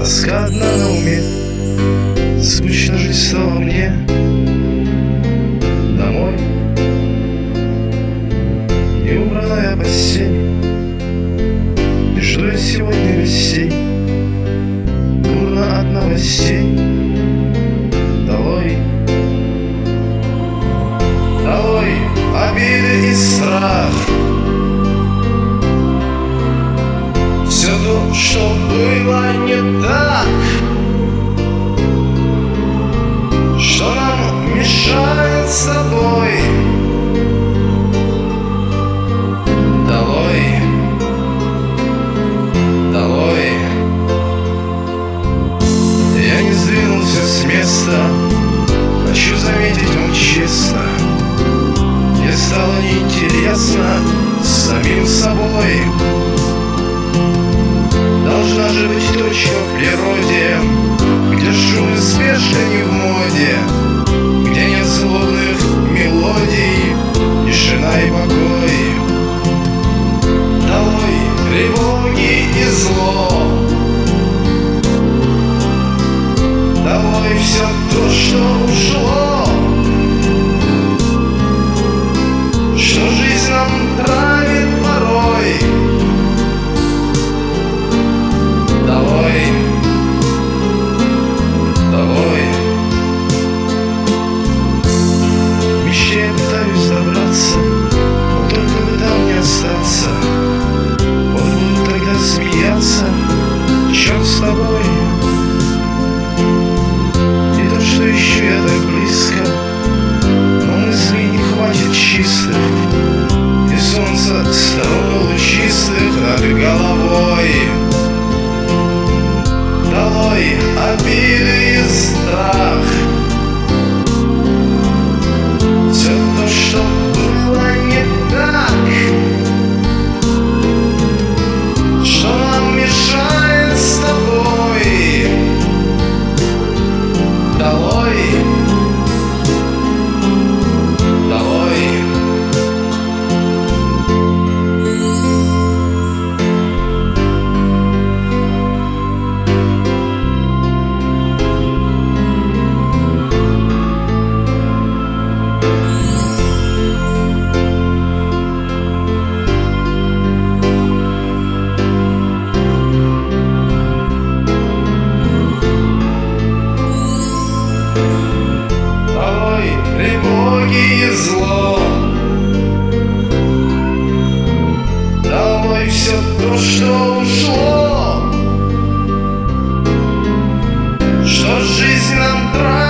тоска одна на уме, скучно жить стало мне. Домой, неубранная постель, и жду я сегодня вестей. Дурно от новостей. Долой, долой обиды и страх. Все то, что было не так, что нам мешает с тобой. Долой, долой. Я не сдвинулся с места, хочу заметить вам честно. Мне стало неинтересно с самим собой. Должна же быть точка в природе, где шум и спешка не в моде, где нет злобных мелодий, тишина и покой. Долой тревоги и зло, долой все то, что ушло, что жизнь нам травит порой. Долой, долой. В мечте я пытаюсь добраться, но только бы там не остаться. Вот буду тогда смеяться, черт с тобой. И то, что ищу я так близко, но мыслей не хватит чистых, и солнце сторон лучистых над головой. Долой обиды и страх. Все то, что было не так, что нам мешает с тобой. Долой, долой. Тревоги и зло, долой все то, что ушло, что жизнь нам тратит.